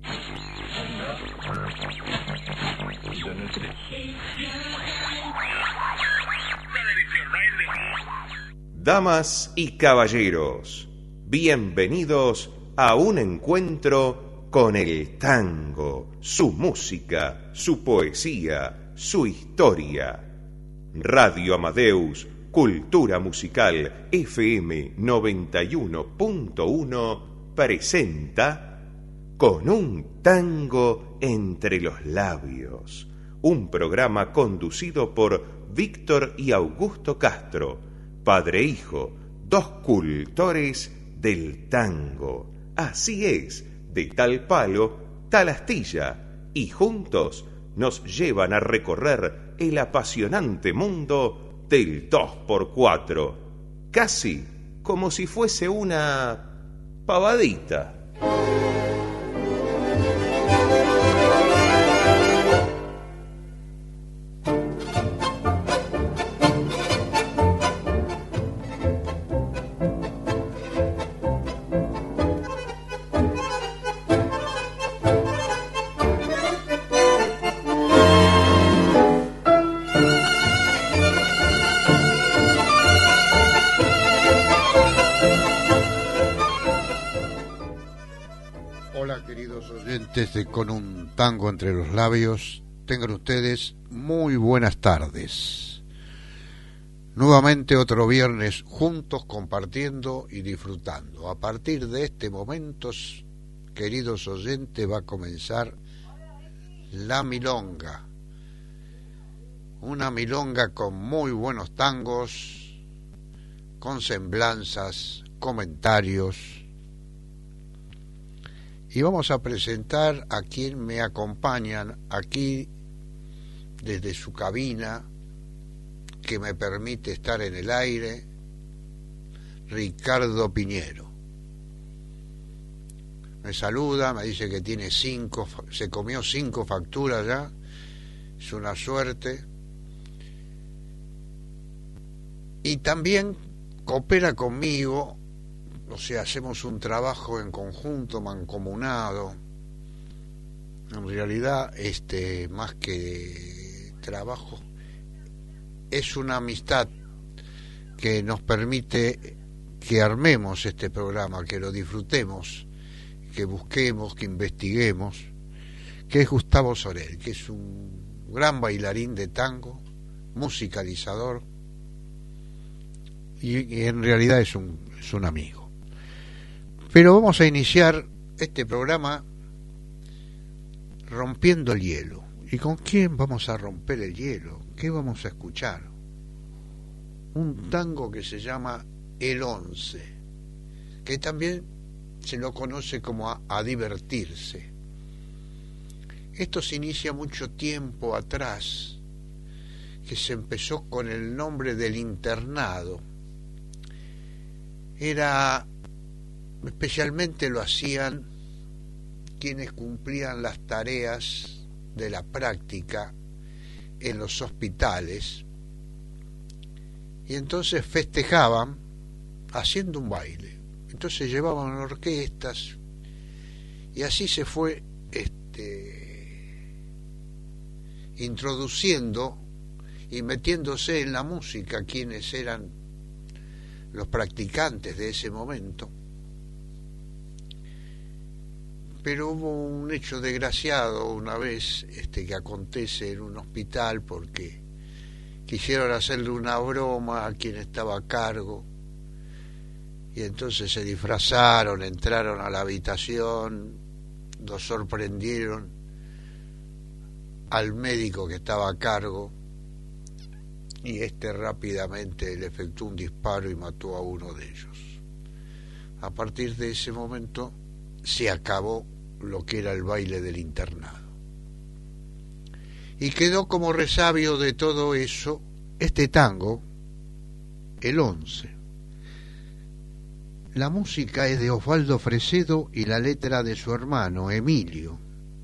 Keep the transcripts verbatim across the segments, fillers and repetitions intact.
Damas y caballeros, bienvenidos a un encuentro con el tango, su música, su poesía, su historia. Radio Amadeus, Cultura Musical F M noventa y uno punto uno presenta Con un tango entre los labios, un programa conducido por Víctor y Augusto Castro, padre e hijo, dos cultores del tango. Así es, de tal palo, tal astilla, y juntos nos llevan a recorrer el apasionante mundo del dos por cuatro, casi como si fuese una pavadita. De Con un tango entre los labios, tengan ustedes muy buenas tardes. Nuevamente otro viernes juntos compartiendo y disfrutando. A partir de este momento, queridos oyentes, va a comenzar la milonga. Una milonga con muy buenos tangos, con semblanzas, comentarios. Y vamos a presentar a quien me acompañan aquí desde su cabina, que me permite estar en el aire, Ricardo Piñero. Me saluda, me dice que tiene cinco, se comió cinco facturas ya, es una suerte. Y también coopera conmigo. O sea, hacemos un trabajo en conjunto, mancomunado. En realidad, este, más que trabajo, es una amistad que nos permite que armemos este programa, que lo disfrutemos, que busquemos, que investiguemos, que es Gustavo Sorel, que es un gran bailarín de tango, musicalizador, y, y en realidad es un, es un amigo. Pero vamos a iniciar este programa rompiendo el hielo. ¿Y con quién vamos a romper el hielo? ¿Qué vamos a escuchar? Un tango que se llama El Once, que también se lo conoce como a, a divertirse. Esto se inicia mucho tiempo atrás, que se empezó con el nombre del internado. Era... Especialmente lo hacían quienes cumplían las tareas de la práctica en los hospitales, y entonces festejaban haciendo un baile. Entonces llevaban orquestas y así se fue este, introduciendo y metiéndose en la música quienes eran los practicantes de ese momento. Pero hubo un hecho desgraciado una vez este, que acontece en un hospital, porque quisieron hacerle una broma a quien estaba a cargo, y entonces se disfrazaron, entraron a la habitación, lo sorprendieron al médico que estaba a cargo, y este rápidamente le efectuó un disparo y mató a uno de ellos. A partir de ese momento se acabó lo que era el baile del internado. Y quedó como resabio de todo eso este tango, El Once. La música es de Osvaldo Fresedo y la letra de su hermano, Emilio.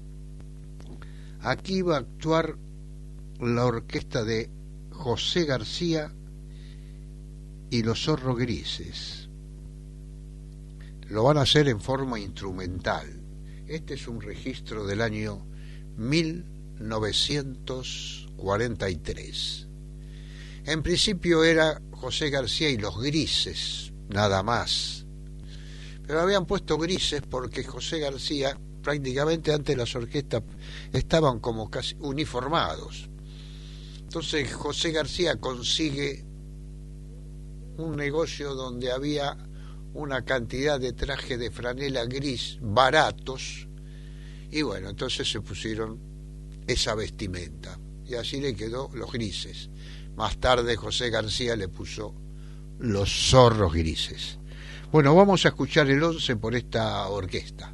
Aquí va a actuar la orquesta de José García y los Zorros Grises. Lo van a hacer en forma instrumental. Este es un registro del año mil novecientos cuarenta y tres. En principio era José García y los Grises, nada más. Pero habían puesto Grises porque José García, prácticamente antes las orquestas estaban como casi uniformados. Entonces José García consigue un negocio donde había una cantidad de trajes de franela gris baratos, y bueno, entonces se pusieron esa vestimenta, y así le quedó los Grises. Más tarde José García le puso los Zorros Grises. Bueno, vamos a escuchar el once por esta orquesta.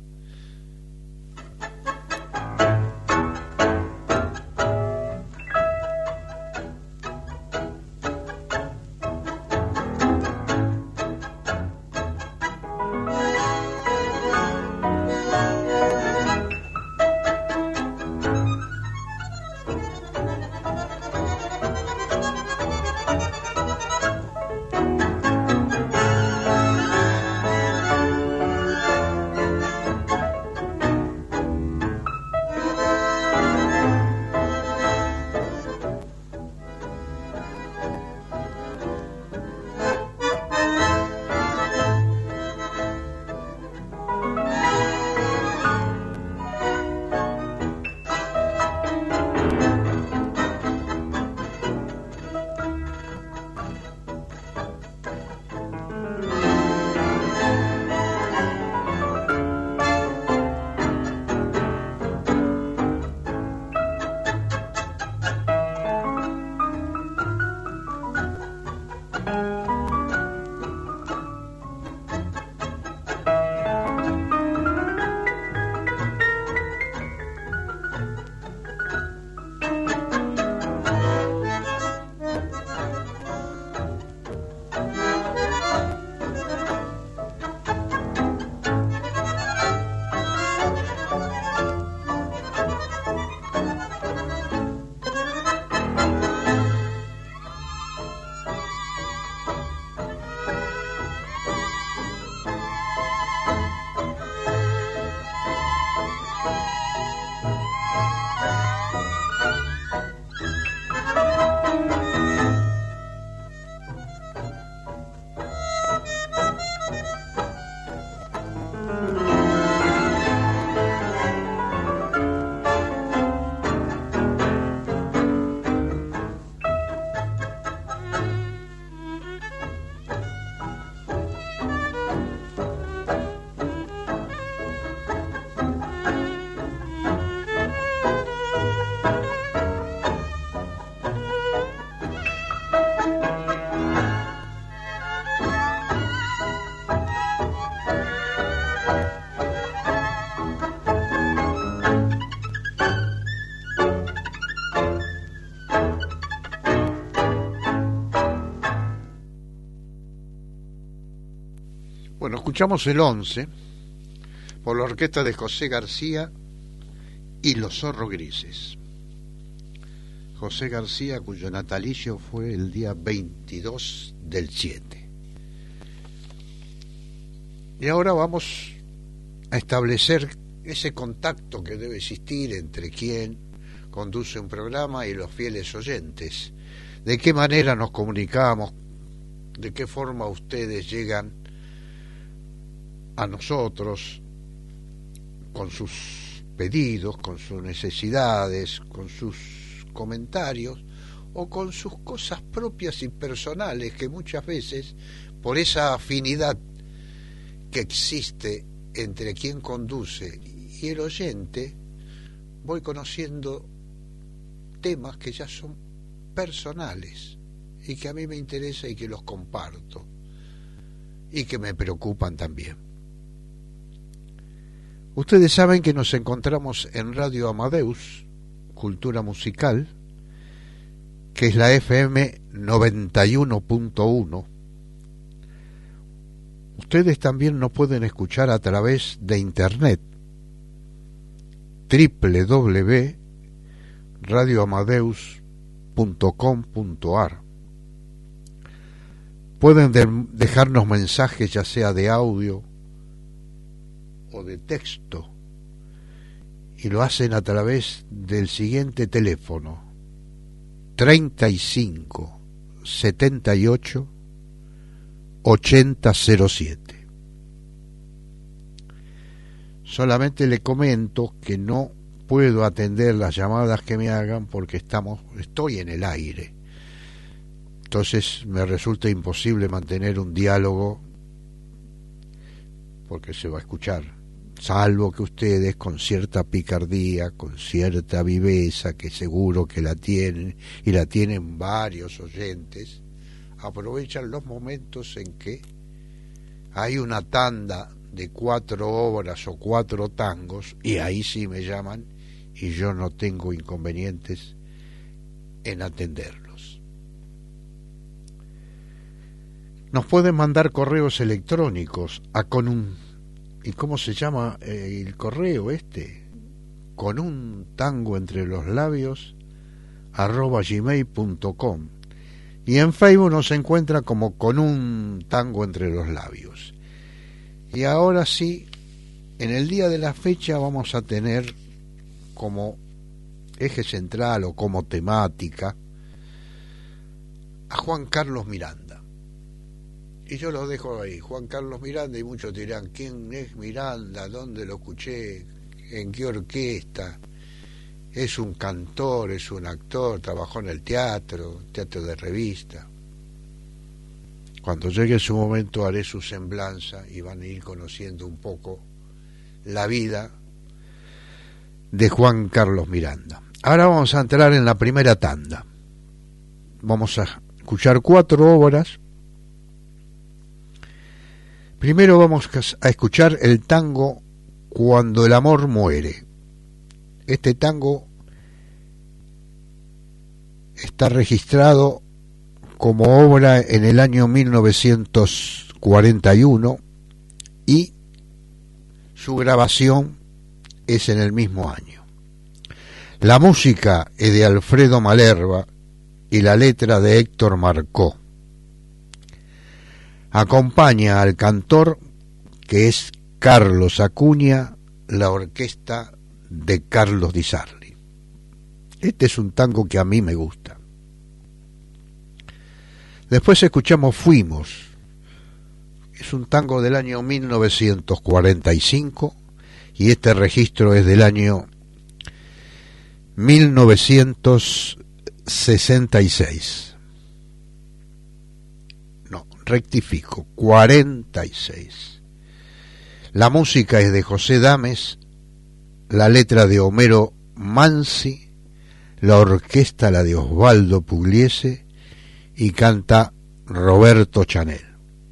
Bueno, escuchamos el once por la orquesta de José García y los Zorros Grises. José García, cuyo natalicio fue el día veintidós del siete. Y ahora vamos a establecer ese contacto que debe existir entre quien conduce un programa y los fieles oyentes. ¿De qué manera nos comunicamos? ¿De qué forma ustedes llegan a nosotros con sus pedidos, con sus necesidades, con sus comentarios o con sus cosas propias y personales que muchas veces, por esa afinidad que existe entre quien conduce y el oyente, voy conociendo temas que ya son personales y que a mí me interesa y que los comparto y que me preocupan también. Ustedes saben que nos encontramos en Radio Amadeus, Cultura Musical, que es la F M noventa y uno punto uno. Ustedes también nos pueden escuchar a través de internet, doble u doble u doble u punto radio amadeus punto com punto a r. Pueden de- dejarnos mensajes ya sea de audio o de texto y lo hacen a través del siguiente teléfono: treinta y cinco setenta y ocho ochenta cero siete. Solamente le comento que no puedo atender las llamadas que me hagan porque estamos, estoy en el aire. Entonces me resulta imposible mantener un diálogo porque se va a escuchar, salvo que ustedes con cierta picardía, con cierta viveza, que seguro que la tienen y la tienen varios oyentes, aprovechan los momentos en que hay una tanda de cuatro obras o cuatro tangos y ahí sí me llaman y yo no tengo inconvenientes en atenderlos. Nos pueden mandar correos electrónicos a con un... ¿Y cómo se llama eh, el correo este? Con un tango entre los labios arroba gmail punto com. Y en Facebook nos encuentra como Con un tango entre los labios. Y ahora sí, en el día de la fecha vamos a tener como eje central o como temática a Juan Carlos Miranda. Y yo lo dejo ahí, Juan Carlos Miranda, y muchos dirán, ¿quién es Miranda? ¿Dónde lo escuché? ¿En qué orquesta? Es un cantor, es un actor, trabajó en el teatro, teatro de revista. Cuando llegue su momento haré su semblanza y van a ir conociendo un poco la vida de Juan Carlos Miranda. Ahora vamos a entrar en la primera tanda. Vamos a escuchar cuatro obras. Primero vamos a escuchar el tango Cuando el amor muere. Este tango está registrado como obra en el año mil novecientos cuarenta y uno y su grabación es en el mismo año. La música es de Alfredo Malerba y la letra de Héctor Marcó. Acompaña al cantor, que es Carlos Acuña, la orquesta de Carlos Di Sarli. Este es un tango que a mí me gusta. Después escuchamos Fuimos. Es un tango del año mil novecientos cuarenta y cinco y este registro es del año mil novecientos sesenta y seis. Rectifico, cuarenta y seis. La música es de José Dames, la letra de Homero Mansi, la orquesta la de Osvaldo Pugliese y canta Roberto Chanel.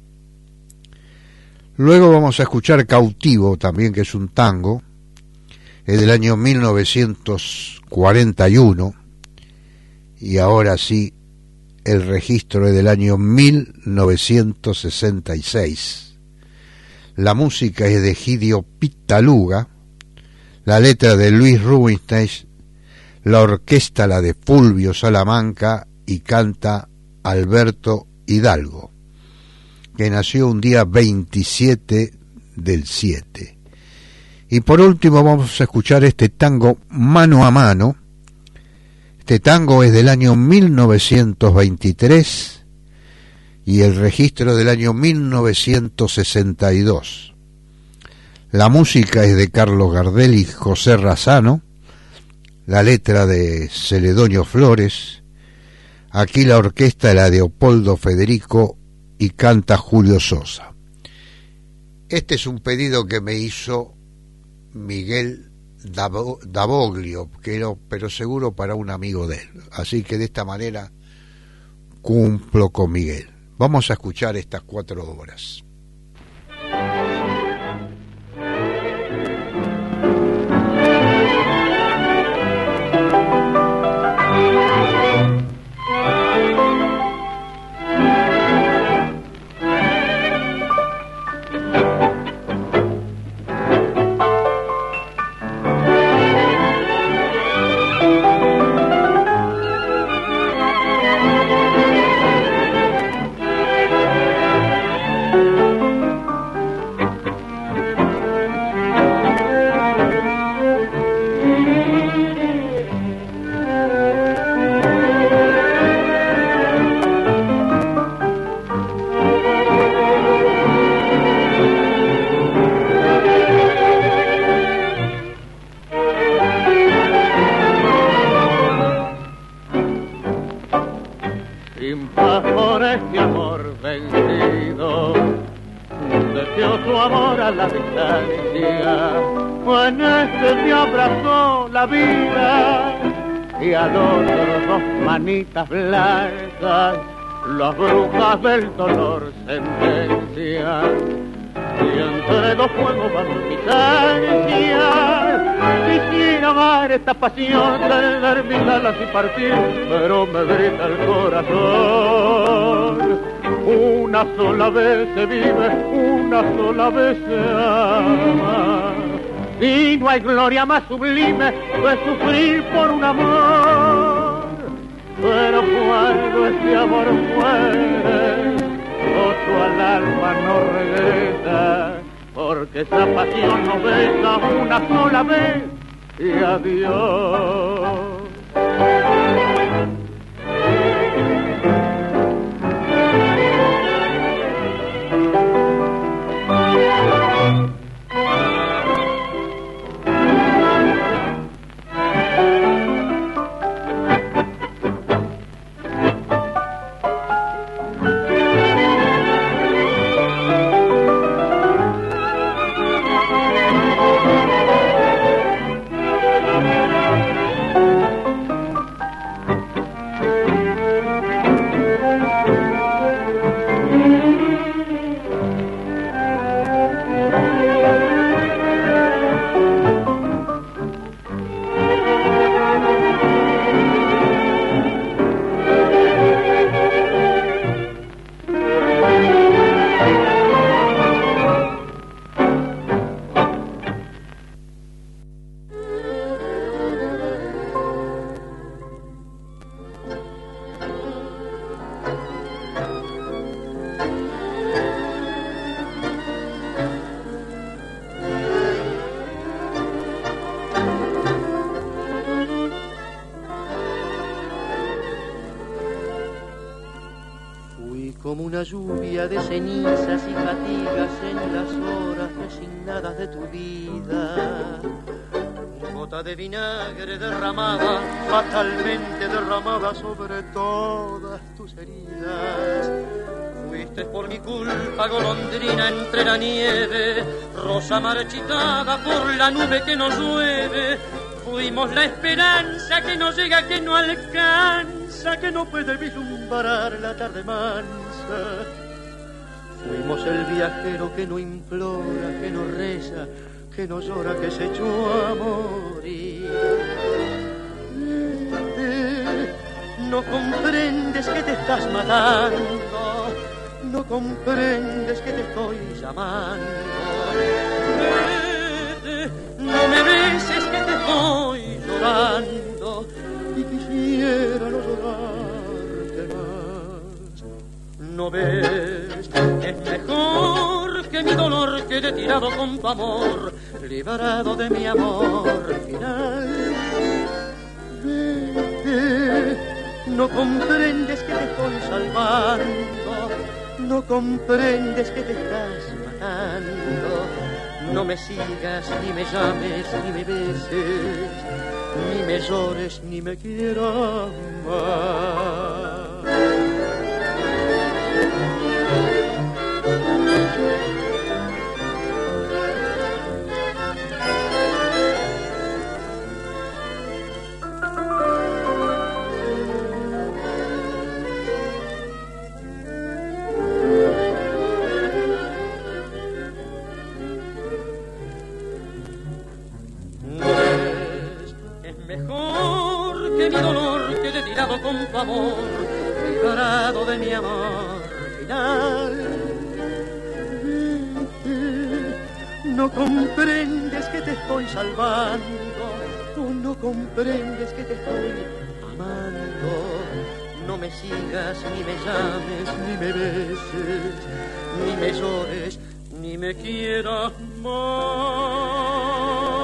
Luego vamos a escuchar Cautivo, también, que es un tango, es del año mil novecientos cuarenta y uno y ahora sí el registro es del año mil novecientos sesenta y seis. La música es de Egidio Pitaluga, la letra de Luis Rubinstein, la orquesta la de Fulvio Salamanca y canta Alberto Hidalgo, que nació un día veintisiete del siete. Y por último vamos a escuchar este tango Mano a Mano. Este tango es del año mil novecientos veintitrés y el registro del año mil novecientos sesenta y dos. La música es de Carlos Gardel y José Razano, la letra de Celedonio Flores, aquí la orquesta es la de Leopoldo Federico y canta Julio Sosa. Este es un pedido que me hizo Miguel Davoglio, pero seguro para un amigo de él, así que de esta manera cumplo con Miguel. Vamos a escuchar estas cuatro obras. la distancia. En este me abrazó la vida y al otro dos manitas blancas, las brujas del dolor sentencian. Y entre dos fuegos van mis ansias. Quisiera amar esta pasión, tener mis alas y partir, pero me grita el corazón: una sola vez se vive, una sola vez se ama. Y no hay gloria más sublime que sufrir por un amor. Pero cuando ese amor muere, otro al alma no regresa, porque esa pasión nos besa una sola vez y adiós. Como una lluvia de cenizas y fatigas en las horas resignadas de tu vida. Gota de vinagre derramada, fatalmente derramada sobre todas tus heridas. Fuiste por mi culpa golondrina entre la nieve, rosa marchitada por la nube que nos llueve. Fuimos la esperanza que no llega, que no alcanza, que no puede vislumbrar la tarde mansa. Fuimos el viajero que no implora, que no reza, que no llora, que se echó a morir. Vete, no comprendes que te estás matando, no comprendes que te estoy llamando. Vete, no me beses que te estoy llorando y quisiera no llorarte más. ¿No ves? Es mejor que mi dolor quede tirado con tu amor, librado de mi amor final. Vete, no comprendes que te estoy salvando, no comprendes que te estás matando. No me sigas, ni me llames, ni me beses, ni me llores, ni me quieras más. Con tu amor, librado de mi amor final. Vete, no comprendes que te estoy salvando, tú no comprendes que te estoy amando. No me sigas, ni me llames, ni me beses, ni me llores, ni me quieras más.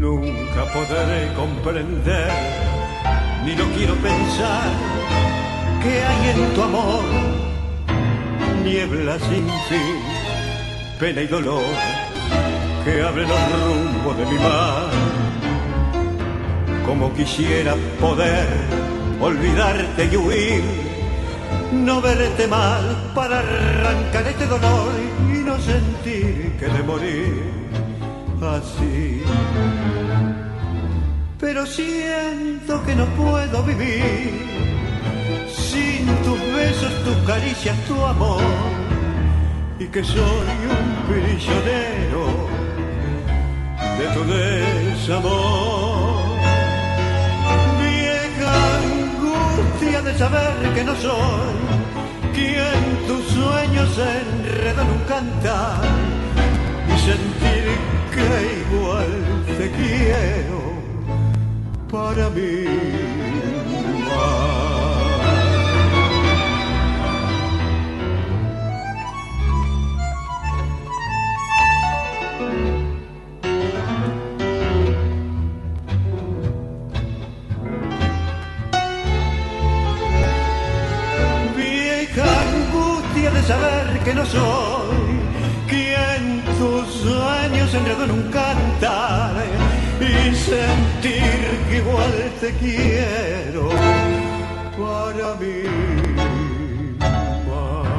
Nunca podré comprender, ni lo quiero pensar, que hay en tu amor niebla sin fin, pena y dolor que abre los rumbos de mi mar. Como quisiera poder olvidarte y huir, no verte mal para arrancar este dolor y no sentir que de morir así. Pero siento que no puedo vivir sin tus besos, tus caricias, tu amor, y que soy un prisionero de tu desamor. Vieja angustia de saber que no soy quien tus sueños enreda en un cantar, y sentir que igual te quiero para mí más. De saber que no soy quien tus sueños enredó en un cantar, y sentir que igual te quiero para mí más.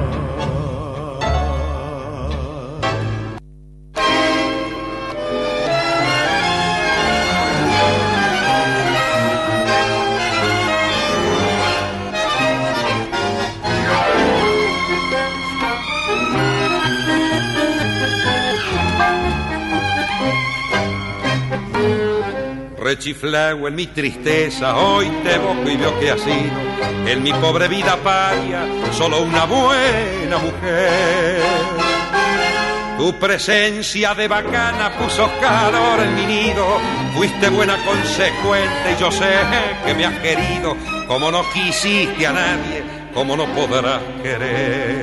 Rechiflao en mi tristeza, hoy te evoco y veo que ha sido en mi pobre vida paria solo una buena mujer. Tu presencia de bacana puso calor en mi nido, fuiste buena consecuente y yo sé que me has querido como no quisiste a nadie, como no podrás querer.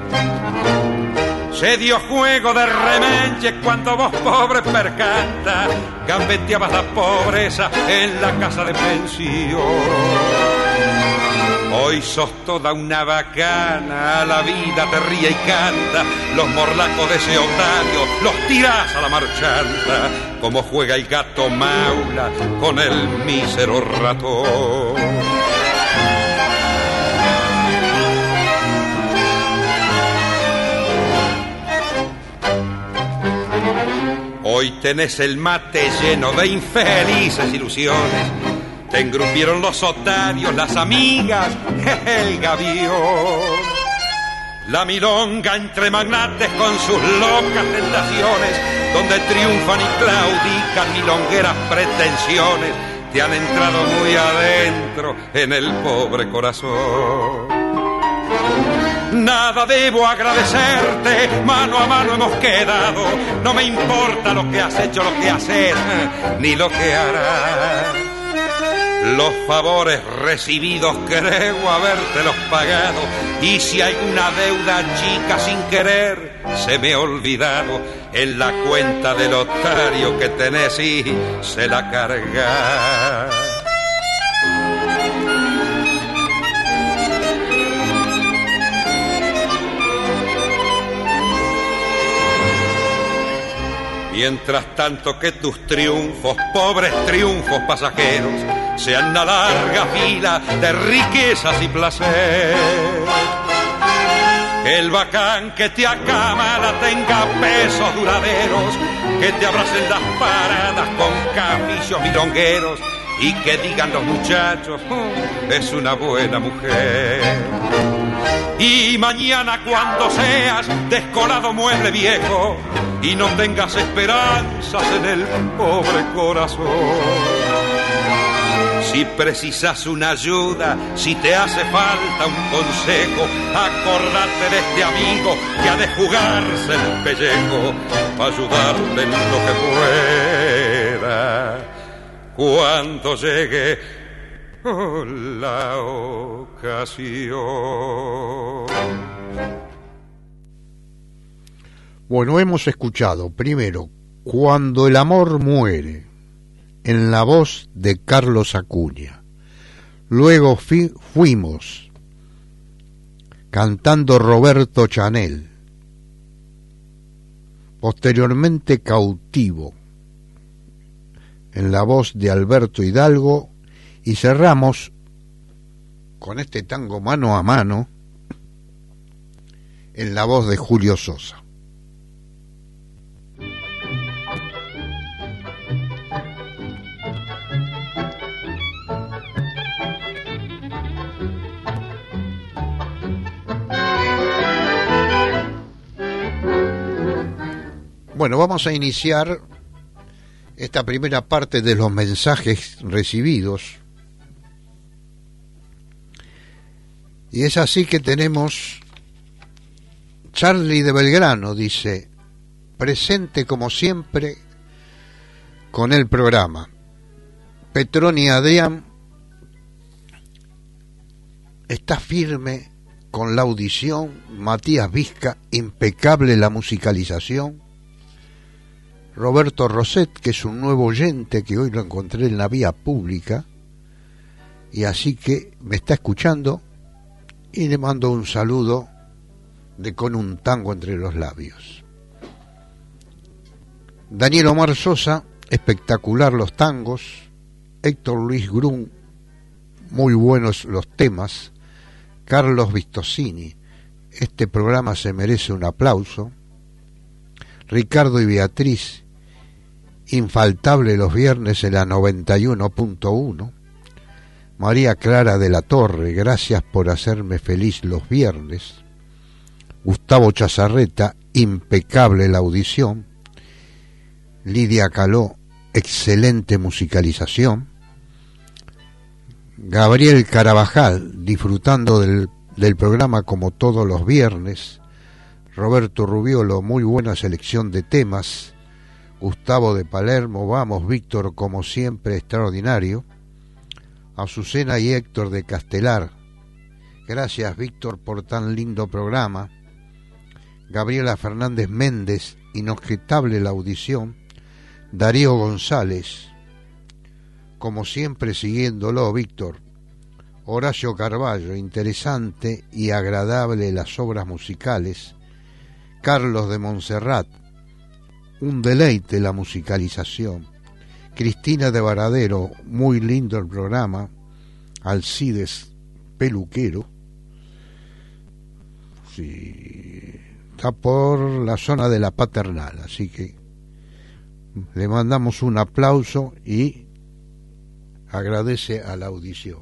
Se dio juego de remenche cuando vos, pobre percanta, gambeteabas la pobreza en la casa de pensión. Hoy sos toda una bacana, la vida te ríe y canta, los morlacos de ese otario los tirás a la marchanta, como juega el gato maula con el mísero ratón. Hoy tenés el mate lleno de infelices ilusiones, te engrupieron los otarios, las amigas, el gavión. La milonga entre magnates con sus locas tentaciones, donde triunfan y claudican milongueras pretensiones, te han entrado muy adentro en el pobre corazón. Nada debo agradecerte, mano a mano hemos quedado, no me importa lo que has hecho, lo que haces, ni lo que harás. Los favores recibidos creo habértelos pagado, y si hay una deuda chica sin querer se me ha olvidado, en la cuenta del otario que tenés y se la carga. Mientras tanto que tus triunfos, pobres triunfos pasajeros, sean una larga fila de riquezas y placer. Que el bacán que te acamala tenga pesos duraderos, que te abracen las paradas con caprichos milongueros, y que digan los muchachos, oh, es una buena mujer. Y mañana cuando seas descolado mueble viejo y no tengas esperanzas en el pobre corazón, si precisas una ayuda, si te hace falta un consejo, acordate de este amigo que ha de jugarse el pellejo para ayudarte en lo que pueda cuando llegue la ocasión. Bueno, hemos escuchado primero Cuando el amor muere, en la voz de Carlos Acuña. Luego fi- fuimos cantando Roberto Chanel. Posteriormente Cautivo en la voz de Alberto Hidalgo, y cerramos con este tango Mano a Mano en la voz de Julio Sosa. Bueno, vamos a iniciar esta primera parte de los mensajes recibidos. Y es así que tenemos Charlie de Belgrano, dice, presente como siempre con el programa. Petroni Adrián está firme con la audición. Matías Vizca, impecable la musicalización. Roberto Roset, que es un nuevo oyente que hoy lo encontré en la vía pública, y así que me está escuchando, y le mando un saludo de Con un tango entre los labios. Daniel Omar Sosa, espectacular los tangos. Héctor Luis Grun, muy buenos los temas. Carlos Vistosini, este programa se merece un aplauso. Ricardo y Beatriz, infaltable los viernes en la noventa y uno punto uno. María Clara de la Torre, gracias por hacerme feliz los viernes. Gustavo Chazarreta, impecable la audición. Lidia Caló, excelente musicalización. Gabriel Carabajal, disfrutando del, del programa como todos los viernes. Roberto Rubiolo, muy buena selección de temas. Gustavo de Palermo, vamos Víctor, como siempre extraordinario. Azucena y Héctor de Castelar, gracias Víctor por tan lindo programa. Gabriela Fernández Méndez, inobjetable la audición. Darío González, como siempre siguiéndolo Víctor. Horacio Carballo, interesante y agradable las obras musicales. Carlos de Montserrat, un deleite la musicalización. Cristina de Varadero, muy lindo el programa. Alcides Peluquero, sí, está por la zona de la Paternal, así que le mandamos un aplauso y agradece a la audición.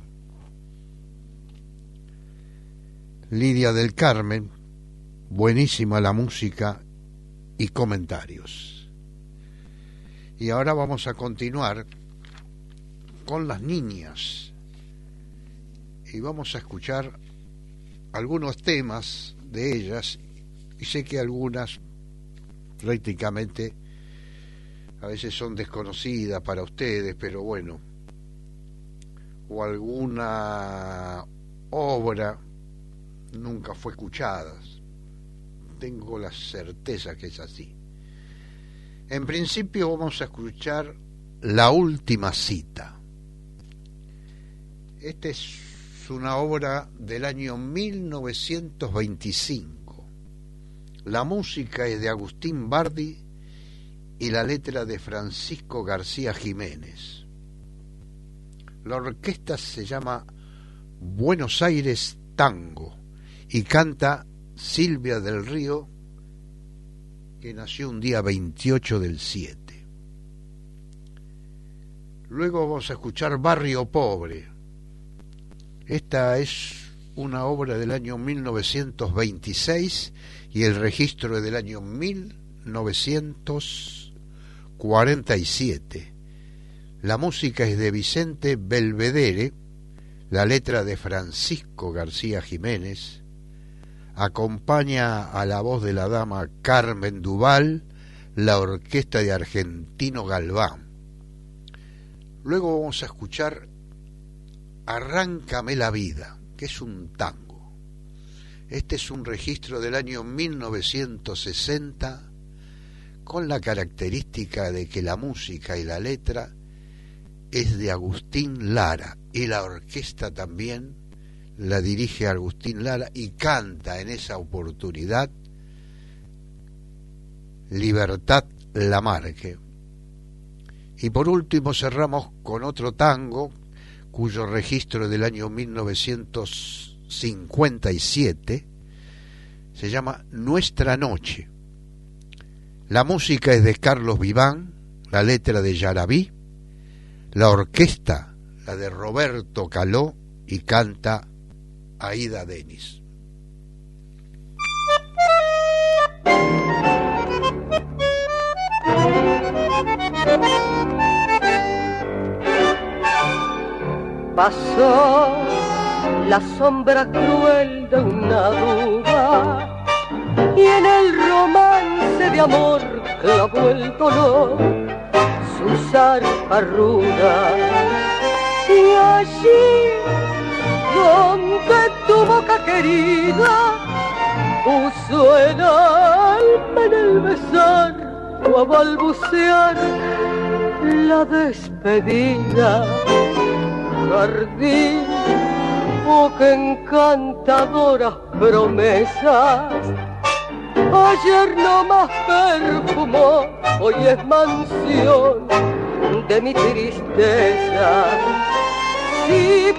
Lidia del Carmen, buenísima la música y comentarios. Y ahora vamos a continuar con las niñas y vamos a escuchar algunos temas de ellas, y sé que algunas prácticamente a veces son desconocidas para ustedes, pero bueno, o alguna obra nunca fue escuchada, tengo la certeza que es así. En principio vamos a escuchar La Última Cita. Esta es una obra del año mil novecientos veinticinco. La música es de Agustín Bardi y la letra de Francisco García Jiménez. La orquesta se llama Buenos Aires Tango y canta Silvia del Río, que nació un día veintiocho del siete. Luego vamos a escuchar Barrio Pobre. Esta es una obra del año mil novecientos veintiséis y el registro es del año mil novecientos cuarenta y siete. La música es de Vicente Belvedere, la letra de Francisco García Jiménez. Acompaña a la voz de la dama Carmen Duval, la orquesta de Argentino Galván. Luego vamos a escuchar Arráncame la vida, que es un tango. Este es un registro del año mil novecientos sesenta, con la característica de que la música y la letra es de Agustín Lara y la orquesta también la dirige Agustín Lara y canta en esa oportunidad Libertad Lamarque. Y por último cerramos con otro tango cuyo registro es del año mil novecientos cincuenta y siete, se llama Nuestra Noche. La música es de Carlos Viván, la letra de Yarabí, la orquesta la de Roberto Caló y canta Aida Denis. Pasó la sombra cruel de una duda y en el romance de amor clavó el dolor su zarpa ruda. Y allí donde tu boca querida puso el alma en el besar o a balbucear la despedida. Jardín, oh qué encantadoras promesas, ayer no más perfumó, hoy es mansión de mi tristeza. Ciprés,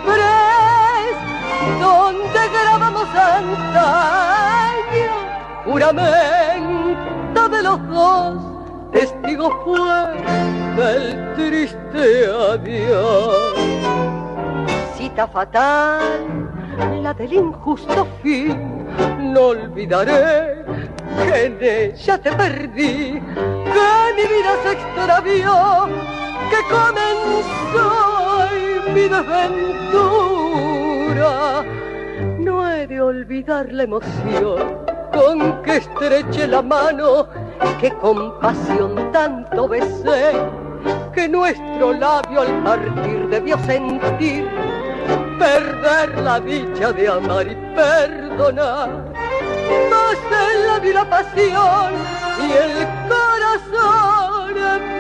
donde grabamos antaño, juramento de los dos, testigo fue del triste adiós. Cita fatal, la del injusto fin, no olvidaré que en ella te perdí, que mi vida se extravió, que comenzó hoy mi desventura. No he de olvidar la emoción con que estreché la mano, que con pasión tanto besé, que nuestro labio al partir debió sentir, perder la dicha de amar y perdonar. Mas en la vida pasión y el corazón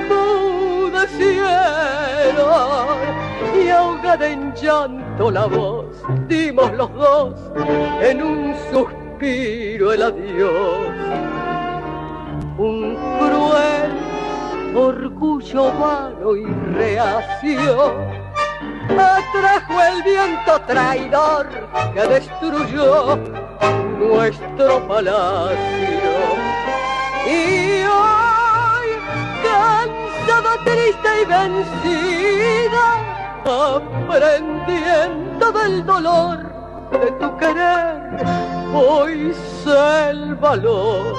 enmudecieron, y ahogada en llanto la voz dimos los dos en un suspiro el adiós. Un cruel orgullo vano y reacio atrajo el viento traidor que destruyó nuestro palacio. Y hoy, cansada, triste y vencida, aprendiendo del dolor de tu querer, hoy sé el valor.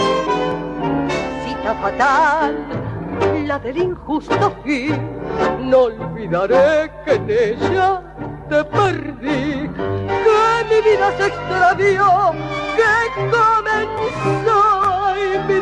Cita fatal, la del injusto fin, no olvidaré que en ella te perdí, que mi vida se extravió, que comenzó hoy mi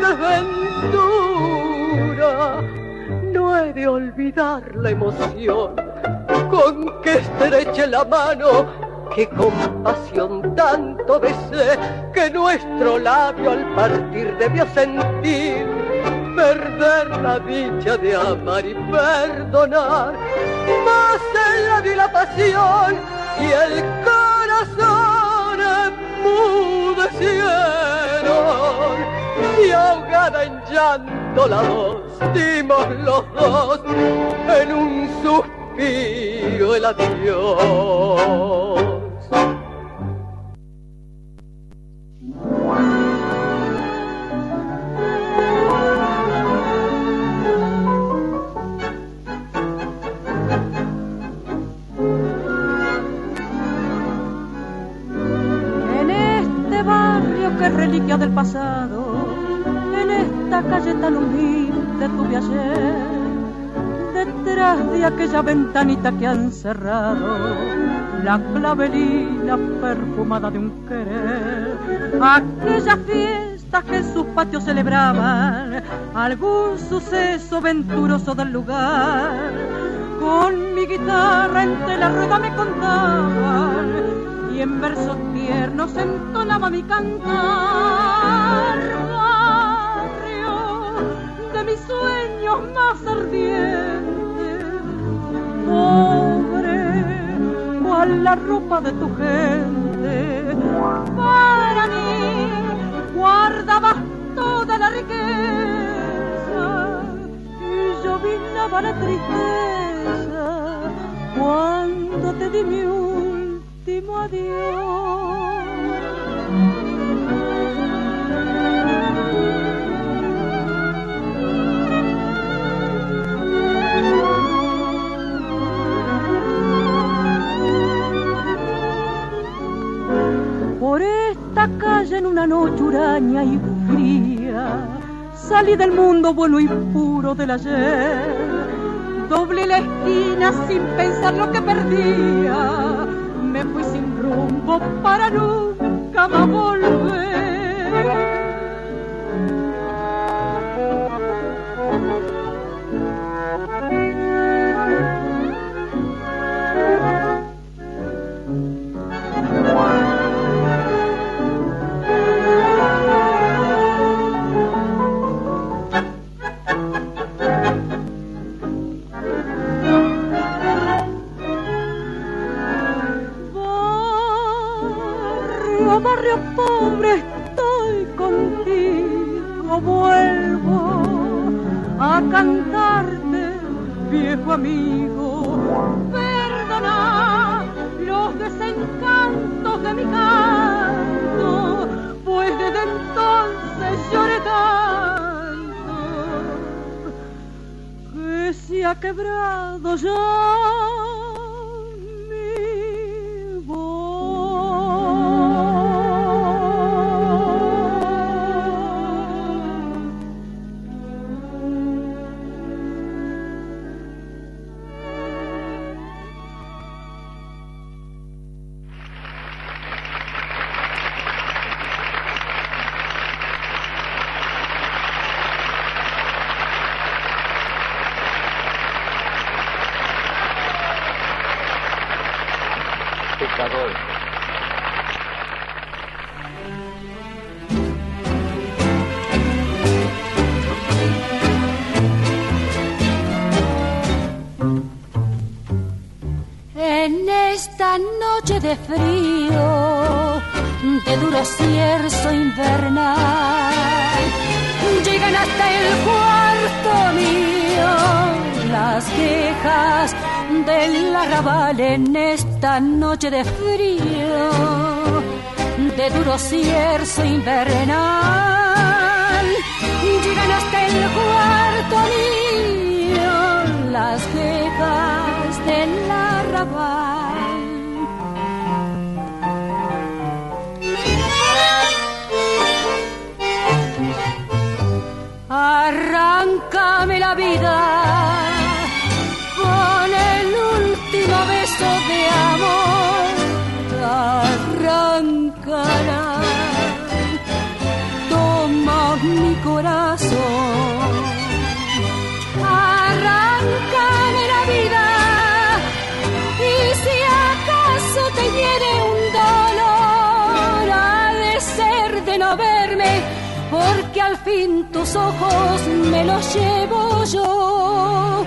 desventura. No he de olvidar la emoción con que estreché la mano, que con pasión tanto besé, que nuestro labio al partir debió sentir, perder la dicha de amar y perdonar. Mas en la vi la pasión y el corazón enmudecieron, y ahogada en llanto la voz dimos los dos en un suspiro el adiós. Que reliquia del pasado, en esta calle tan humilde tuve ayer, detrás de aquella ventanita que han cerrado, la clavelina perfumada de un querer, aquellas fiestas que en sus patios celebraban algún suceso venturoso del lugar, con mi guitarra entre la rueda me contaban, y en versos tiernos entonaba mi cantar. Barrio de mis sueños más ardientes, la ropa de tu gente. Para mí guardabas toda la riqueza y yo vinaba la tristeza cuando te di mi último adiós. Por esta calle en una noche huraña y fría salí del mundo bueno y puro del ayer. Doblé la esquina sin pensar lo que perdía. Me fui sin rumbo para nunca más volver. Barrio pobre, estoy contigo, vuelvo a cantarte, viejo amigo. Perdona los desencantos de mi canto, pues desde entonces lloré tanto que se ha quebrado ya. Pecador. En esta noche de frío, de duro cierzo invernal, llegan hasta el cuarto mío las quejas del arrabal. En esta noche de frío, de duro cierzo invernal, llegan hasta el cuarto mío las quejas del arrabal. Arráncame la vida con el último beso de amor, arráncala, toma mi corazón, arráncame la vida, y si acaso te hiere un dolor, ha de ser de no verme, porque al fin tus ojos me los llevo yo.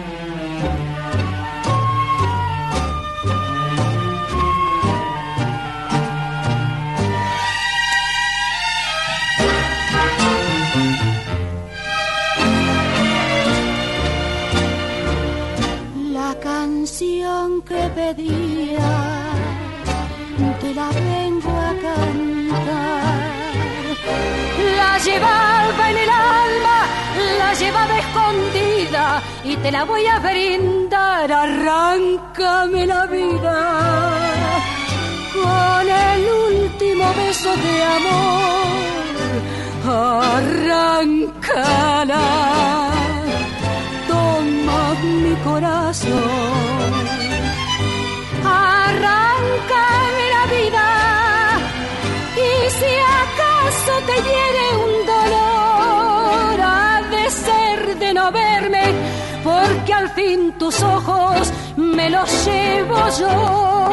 La canción que pedía te la vengo a cantar. La llevaba en el alma, la llevaba escondida y te la voy a brindar. Arráncame la vida con el último beso de amor, arráncala, toma mi corazón, arráncame la vida, y si acaso te hiere un dolor, ha de ser de no verme, porque al fin tus ojos me los llevo yo.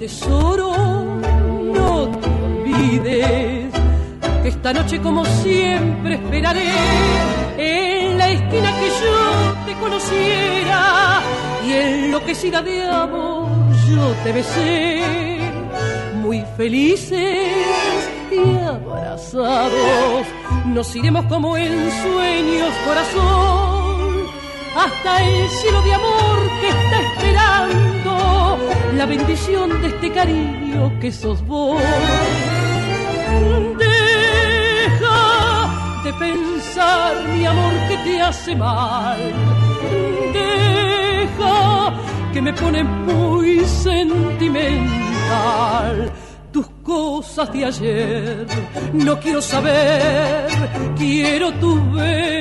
tesoro, no te olvides que esta noche como siempre esperaré en la esquina que yo te conociera y enloquecida de amor yo te besé. Muy felices y abrazados nos iremos como en sueños, corazón, hasta el cielo de amor que está esperando la bendición de este cariño que sos vos. Deja de pensar, mi amor, que te hace mal. Deja que me pone muy sentimental. Tus cosas de ayer no quiero saber, quiero tus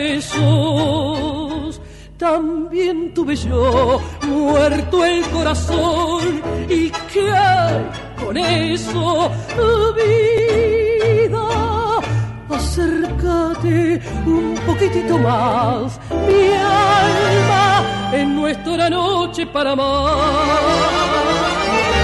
besos. También tuve yo muerto el corazón, y qué hay con eso, vida. Acércate un poquitito más, mi alma, en nuestra noche para amar.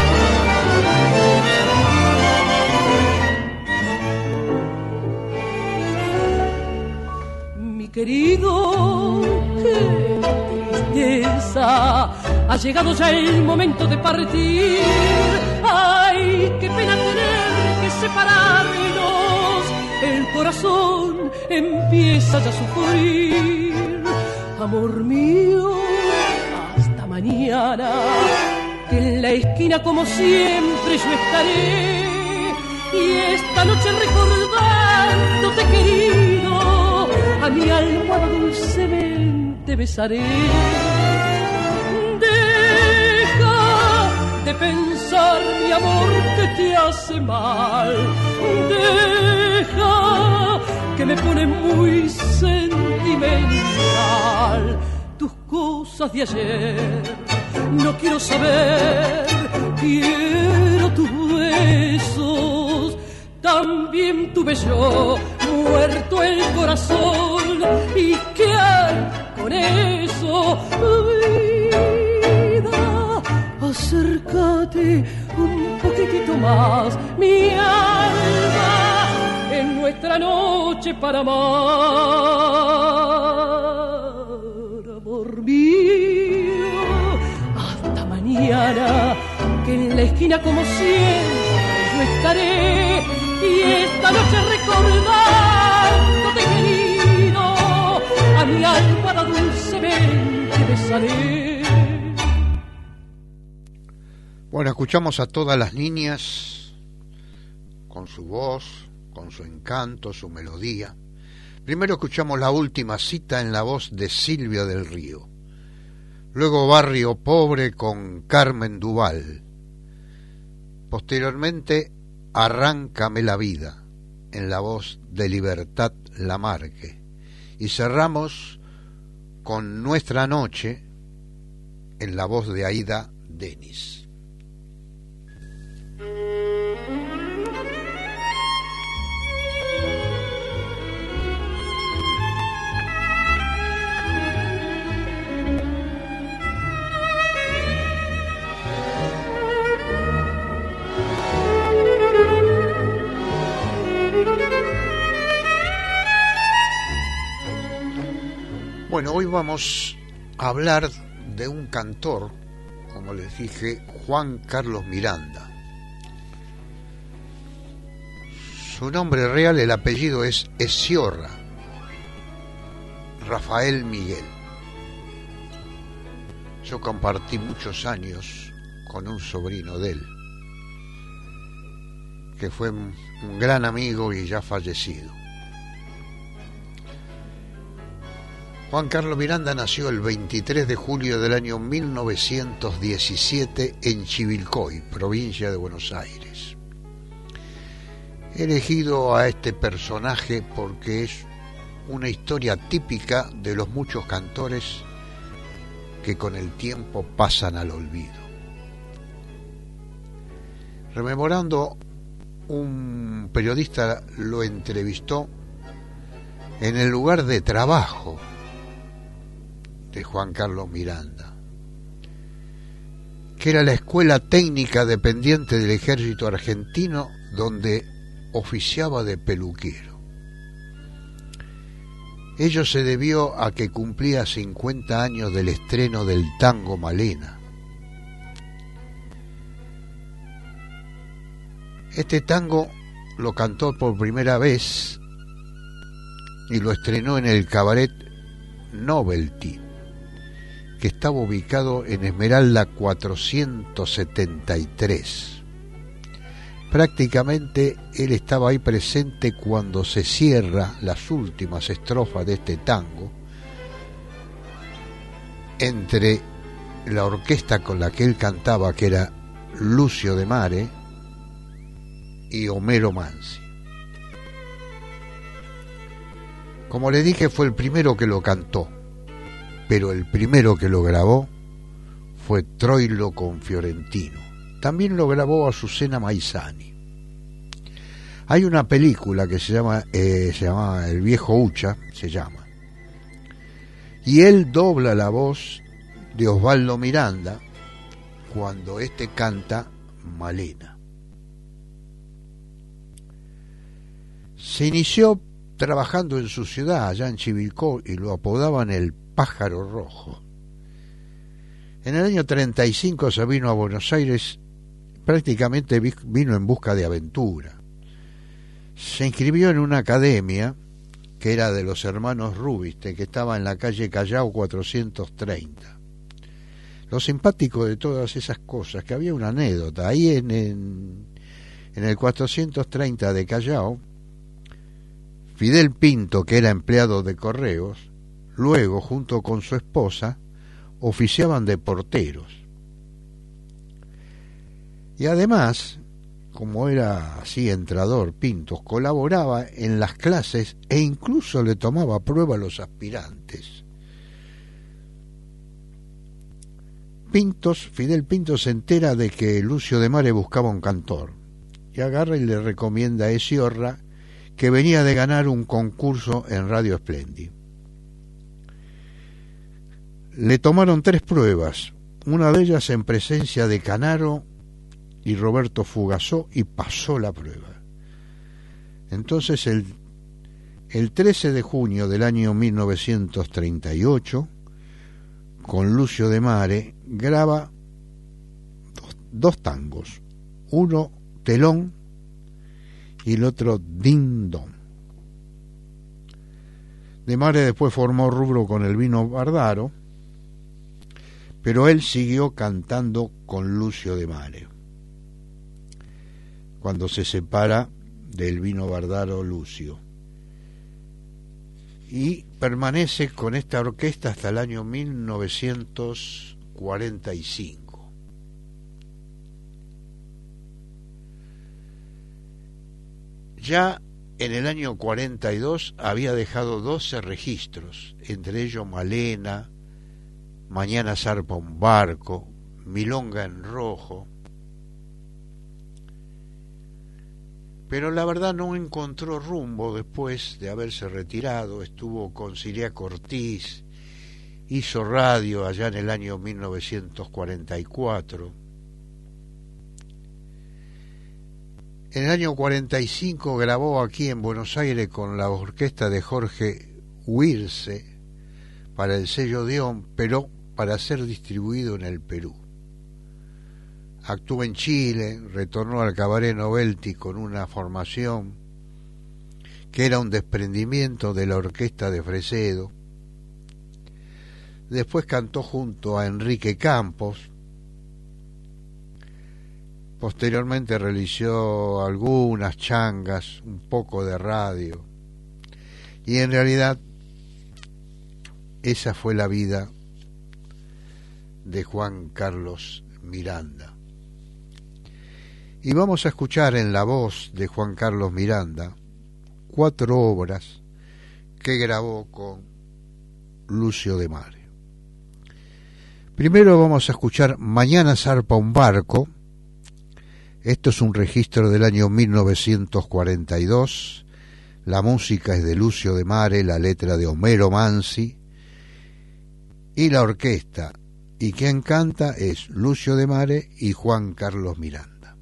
Mi querido, qué tristeza, ha llegado ya el momento de partir. Ay, qué pena tener que separarnos. El corazón empieza ya a sufrir. Amor mío, hasta mañana, que en la esquina como siempre yo estaré. Y esta noche recordándote, querido, a mi almohada dulcemente besaré. Deja de pensar, mi amor, que te hace mal. Deja que me pone muy sentimental. Tus cosas de ayer no quiero saber, quiero tus besos. También tuve yo muerto el corazón, y qué hay con eso, vida. Acércate un poquitito más, mi alma, en nuestra noche para amar. Amor mío, hasta mañana, que en la esquina como siempre yo estaré. Y esta noche recordándote, querido, a mi almohada dulcemente besaré. Bueno, escuchamos a todas las niñas con su voz, con su encanto, su melodía. Primero escuchamos La Última Cita en la voz de Silvia del Río. Luego Barrio Pobre con Carmen Duval. Posteriormente Arráncame la Vida en la voz de Libertad Lamarque. Y cerramos con Nuestra Noche en la voz de Aida Denis. Bueno, hoy vamos a hablar de un cantor, como les dije, Juan Carlos Miranda. Su nombre real, el apellido es Esciorra, Rafael Miguel. Yo compartí muchos años con un sobrino de él, que fue un gran amigo y ya fallecido. Juan Carlos Miranda nació el veintitrés de julio del año mil novecientos diecisiete en Chivilcoy, provincia de Buenos Aires. He elegido a este personaje porque es una historia típica de los muchos cantores que con el tiempo pasan al olvido. Rememorando, un periodista lo entrevistó en el lugar de trabajo de Juan Carlos Miranda, que era la escuela técnica dependiente del ejército argentino, donde oficiaba de peluquero. Ello se debió a que cumplía cincuenta años del estreno del tango Malena. Este tango lo cantó por primera vez y lo estrenó en el cabaret Novelty, que estaba ubicado en Esmeralda cuatrocientos setenta y tres. Prácticamente él estaba ahí presente cuando se cierra las últimas estrofas de este tango, entre la orquesta con la que él cantaba, que era Lucio de Mare y Homero Mansi. Como le dije, fue el primero que lo cantó, pero el primero que lo grabó fue Troilo con Fiorentino. También lo grabó Azucena Maizani. Hay una película que se llama, eh, se llama El Viejo Ucha, se llama, y él dobla la voz de Osvaldo Miranda cuando éste canta Malena. Se inició trabajando en su ciudad, allá en Chivilcoy, y lo apodaban el Pájaro Rojo. En el año treinta y cinco se vino a Buenos Aires, prácticamente vino en busca de aventura. Se inscribió en una academia que era de los hermanos Rubiste, que estaba en la calle Callao cuatrocientos treinta. Lo simpático de todas esas cosas, que había una anécdota, ahí en, en, en el cuatrocientos treinta de Callao, Fidel Pinto, que era empleado de correos, luego, junto con su esposa, oficiaban de porteros. Y además, como era así entrador, Pintos colaboraba en las clases e incluso le tomaba prueba a los aspirantes. Pintos, Fidel Pintos se entera de que Lucio de Mare buscaba un cantor, y agarra y le recomienda a Esiorra, que venía de ganar un concurso en Radio Splendid. Le tomaron tres pruebas, una de ellas en presencia de Canaro y Roberto Fugazó, y pasó la prueba. Entonces el, el trece de junio del año mil novecientos treinta y ocho, con Lucio de Mare, graba dos, dos tangos, uno Telón y el otro Din Don. De Mare después formó rubro con el Vino Bardaro, pero él siguió cantando con Lucio de Mare. Cuando se separa del Vino Bardaro Lucio, y permanece con esta orquesta hasta el año mil novecientos cuarenta y cinco. Ya en el año cuarenta y dos había dejado doce registros, entre ellos Malena, Mañana zarpa un barco, Milonga en rojo. Pero la verdad no encontró rumbo después de haberse retirado. Estuvo con Ciriaco Ortiz, hizo radio allá en el año mil novecientos cuarenta y cuatro. En el año cuarenta y cinco grabó aquí en Buenos Aires con la orquesta de Jorge Huirce para el sello Dion, pero para ser distribuido en el Perú. Actuó en Chile, retornó al Cabaret Novelty con una formación que era un desprendimiento de la orquesta de Fresedo. Después cantó junto a Enrique Campos. Posteriormente realizó algunas changas, un poco de radio. Y en realidad esa fue la vida de Juan Carlos Miranda. Y vamos a escuchar en la voz de Juan Carlos Miranda cuatro obras que grabó con Lucio de Mare. Primero vamos a escuchar Mañana zarpa un barco. Esto es un registro del año mil novecientos cuarenta y dos. La música es de Lucio de Mare, la letra de Homero Mansi, y la orquesta y quien canta es Lucio de Mare y Juan Carlos Miranda.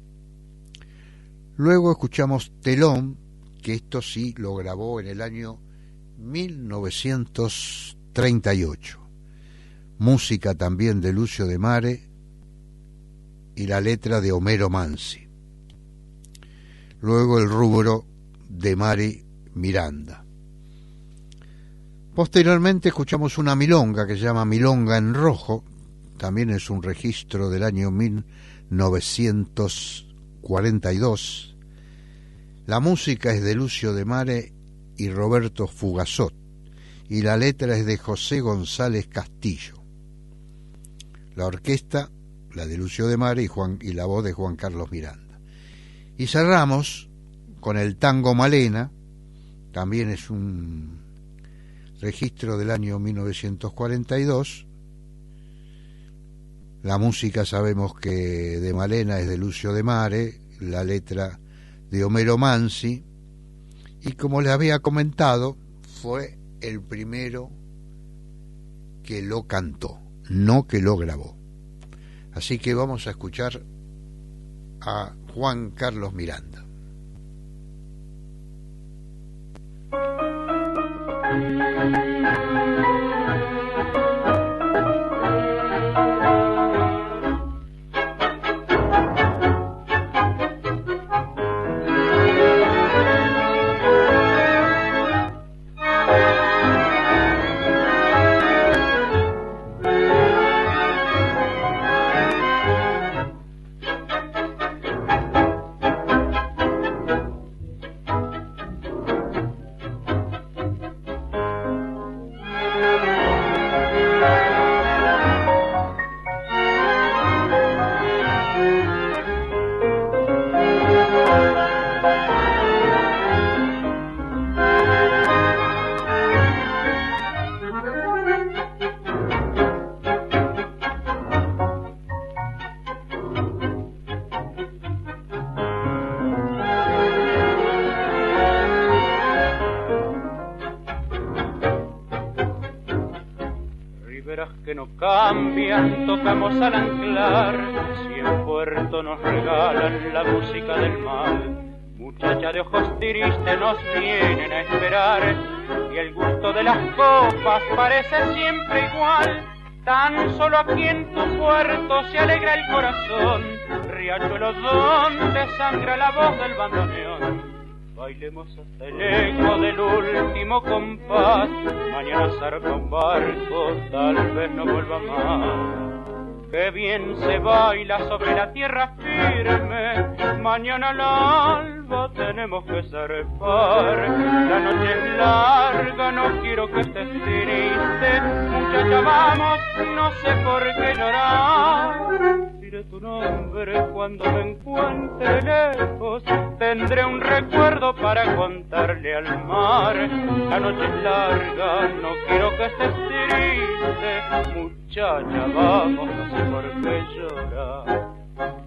Luego escuchamos Telón, que esto sí lo grabó en el año mil novecientos treinta y ocho. Música también de Lucio de Mare y la letra de Homero Mansi. Luego el rubro de Mari Miranda. Posteriormente escuchamos una milonga que se llama Milonga en Rojo, también es un registro del año mil novecientos cuarenta y dos. La música es de Lucio de Mare y Roberto Fugazot, y la letra es de José González Castillo. La orquesta, la de Lucio de Mare y, Juan, y la voz de Juan Carlos Miranda. Y cerramos con el tango Malena, también es un registro del año mil novecientos cuarenta y dos. La música sabemos que de Malena es de Lucio de Mare, la letra de Homero Mansi, y como les había comentado, fue el primero que lo cantó, no que lo grabó. Así que vamos a escuchar a Juan Carlos Miranda. Cambian, tocamos al anclar, si en puerto nos regalan la música del mal. Muchacha de ojos tristes nos vienen a esperar, y el gusto de las copas parece siempre igual. Tan solo aquí en tu puerto se alegra el corazón, riachuelo donde sangra la voz del bandoneón. Bailemos hasta el eco del último compás, mañana zarpa un barco, tal vez no vuelva más. Qué bien se baila sobre la tierra firme, mañana al alba tenemos que zarpar. La noche es larga, no quiero que estés triste, muchacha vamos, no sé por qué llorar. Diré tu nombre cuando me encuentre lejos, tendré un recuerdo para contarle al mar. La noche es larga, no quiero que estés triste, muchacha vamos, no sé por qué llorar.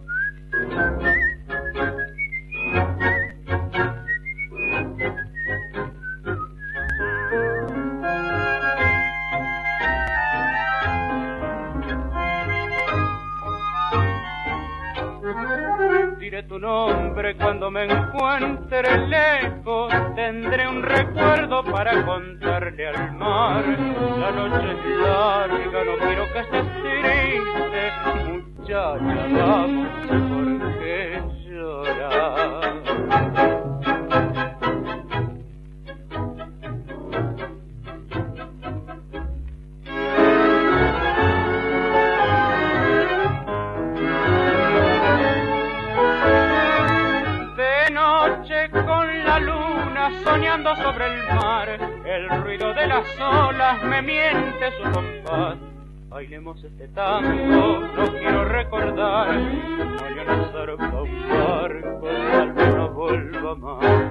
Diré tu nombre cuando me encuentre lejos, tendré un recuerdo para contarle al mar. La noche es larga, no quiero que estés triste, muchacha, vamos, no sé por qué llorar. Soñando sobre el mar, el ruido de las olas me miente su compás. Bailemos este tango, no quiero recordar, mañana zarpa un barco, tal vez no vuelva más.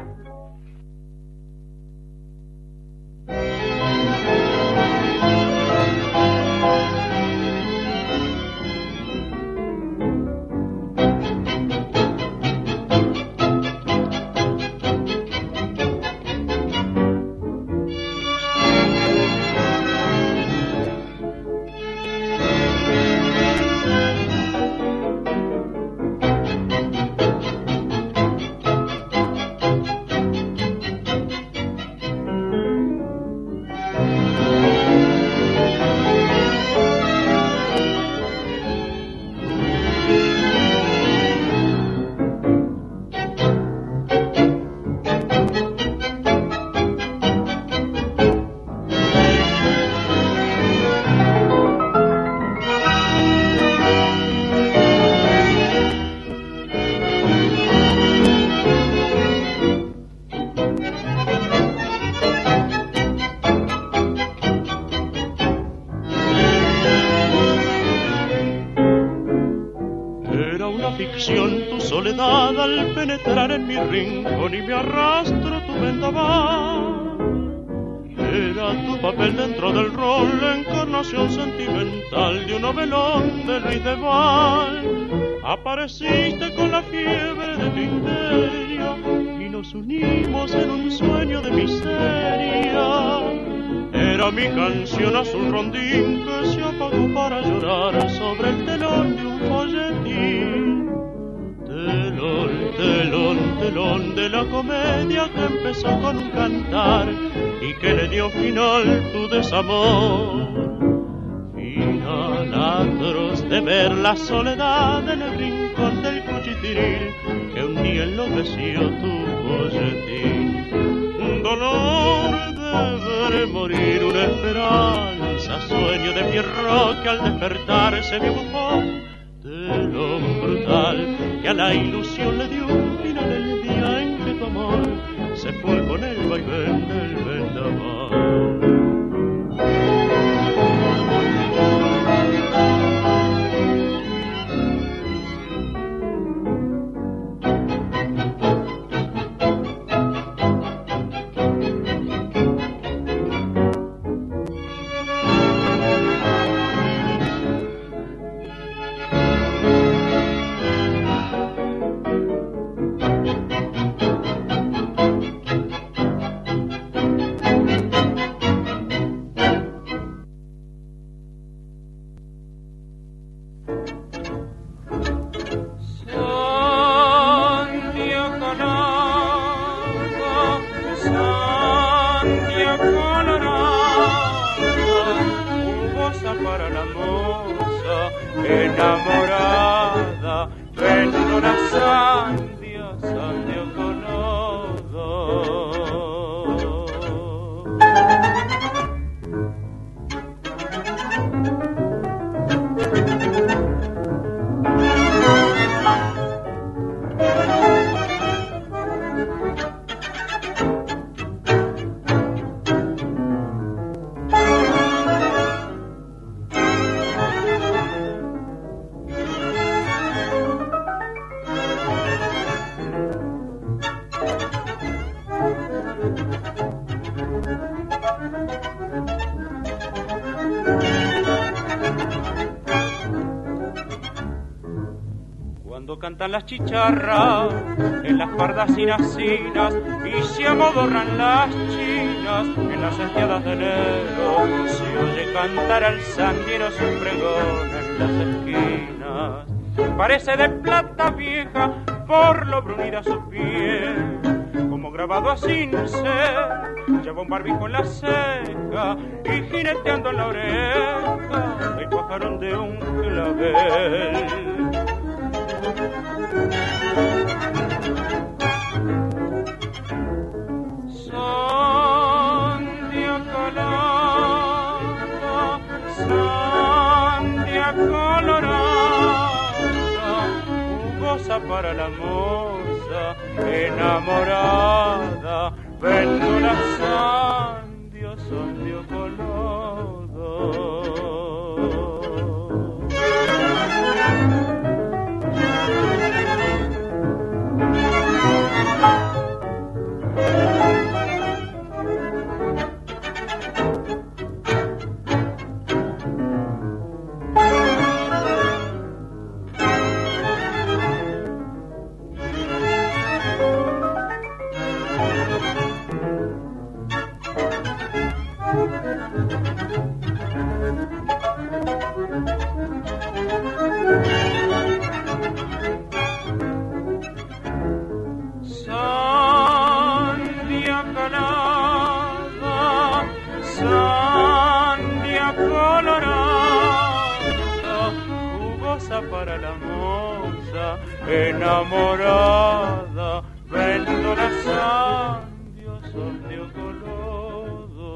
era una ficción tu soledad al penetrar en mi rincón y me arrastro tu vendaval. Era tu papel dentro del rol, la encarnación sentimental de un novelón de Luis de Val. Apareciste con la fiebre de tu histeria y nos unimos en un sueño de miseria. Era mi canción azul rondín que se apagó para llorar sobre el telón de un folletín. Telón, telón, telón de la comedia que empezó con un cantar y que le dio final tu desamor. Final atroz de ver la soledad en el rincón del cuchitril que un día enloqueció tu folletín. Dolor de ver morir una esperanza, sueño de Pierrot que al despertar se vio bufón. Telón brutal que a la ilusión le dio un final el día en que tu amor se fue con el vaivén del vendaval. Cantan las chicharras en las pardas sinacinas y se amodorran las chinas en las estiadas de enero. Se oye cantar al sandiero sin pregón en las esquinas. Parece de plata vieja por lo brunida su piel, como grabado a sin ser. Lleva un barbijo en la ceja y jineteando en la oreja el pajarón de un clavel. Sandia colorada, sandia colorada, jugosa para la moza enamorada, vendo la sandia, sandia colorada. Para la moza enamorada, vendo la sandia, sandia colorada.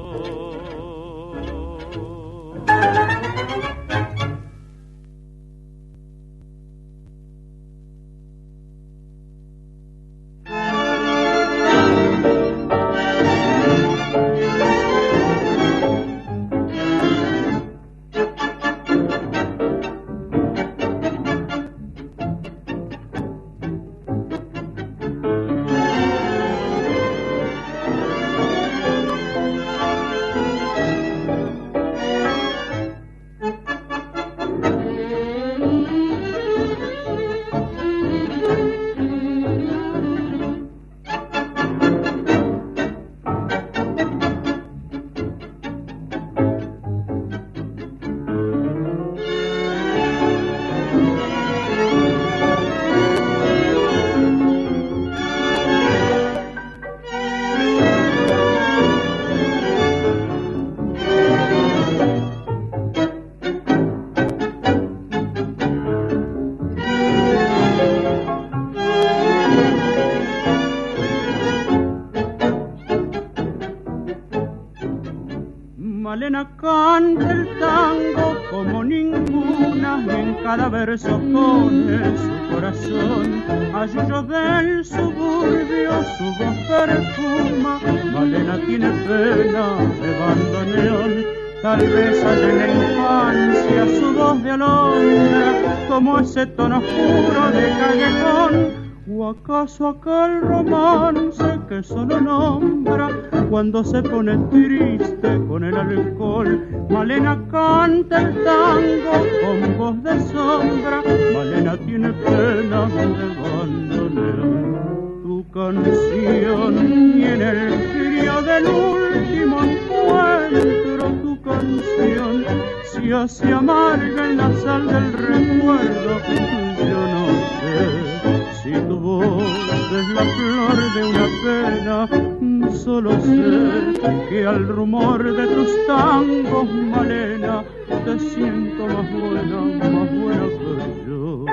Malena canta el tango como ninguna, y en cada verso pone su corazón. Ayuyo del suburbio su voz perfuma, Malena tiene pena de bandoneón. Tal vez haya en la infancia su voz de alondra, como ese tono oscuro de callejón. ¿O acaso aquel romance que solo nombra cuando se pone triste con el alcohol? Malena canta el tango con voz de sombra, Malena tiene pena de bandoneón. Tu canción y en el frío del último encuentro, tu canción se hace amarga en la sal del recuerdo. Yo no sé si tu voz es la flor de una pena, solo sé que al rumor de tus tangos, Malena, te siento más buena, más buena que yo.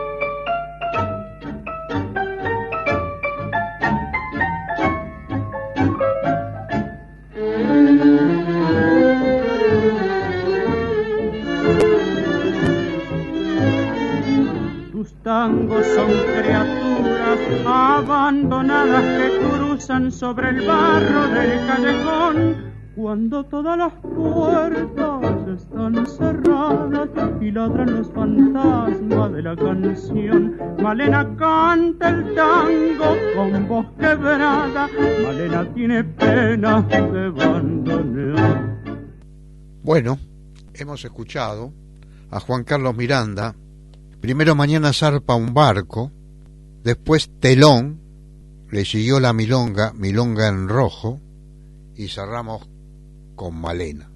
Tangos son criaturas abandonadas que cruzan sobre el barro del callejón, cuando todas las puertas están cerradas y ladran los fantasmas de la canción. Malena canta el tango con voz quebrada, Malena tiene pena de bandoneón. Bueno, hemos escuchado a Juan Carlos Miranda. Primero Mañana zarpa un barco, después Telón, le siguió la milonga, milonga en rojo, y cerramos con Malena.